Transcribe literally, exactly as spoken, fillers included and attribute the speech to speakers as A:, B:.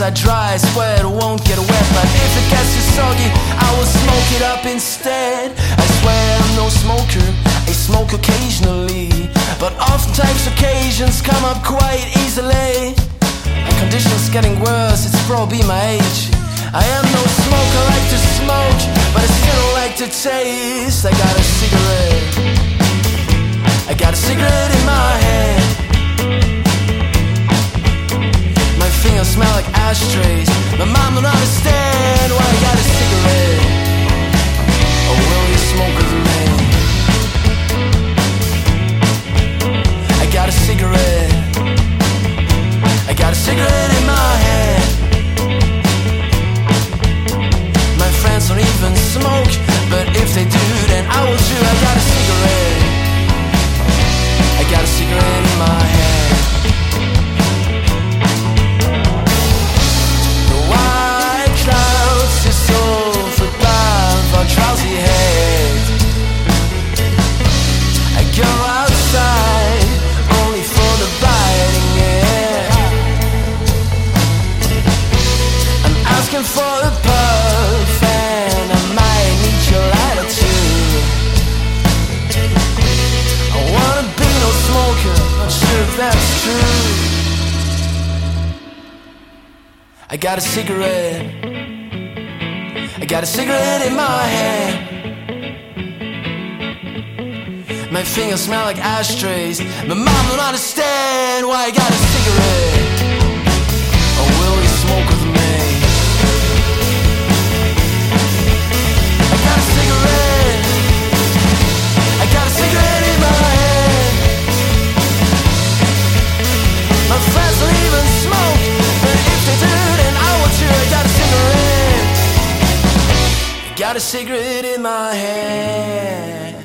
A: inside dry, I swear it won't get wet. But if it gets too soggy, I will smoke it up instead. I swear I'm no smoker, I smoke occasionally, but oftentimes occasions come up quite easily. My condition's getting worse, it's probably my age. I am no smoker, I like to smoke, but I still like to taste. I got a cigarette, I got a cigarette in my hand. My fingers smell like ashtrays. My mom don't understand why I got a cigarette. Or will you smoke with me? I got a cigarette, I got a cigarette in my hand. My friends don't even smoke, but if they do, then I will too. I got a cigarette, I got a cigarette in my hand. The white clouds just overbound our drowsy head. I go outside only for the biting air. I'm asking for a puff and I might need your lighter too. I wanna be no smoker, not sure if that's true. I got a cigarette, I got a cigarette in my hand. My fingers smell like ashtrays. My mom don't understand why I got a cigarette. Or will you smoke with me? I got a cigarette, I got a cigarette in my hand. My friends don't even smoke, but if they do, then I want you. I got a cigarette, I got a cigarette in my hand.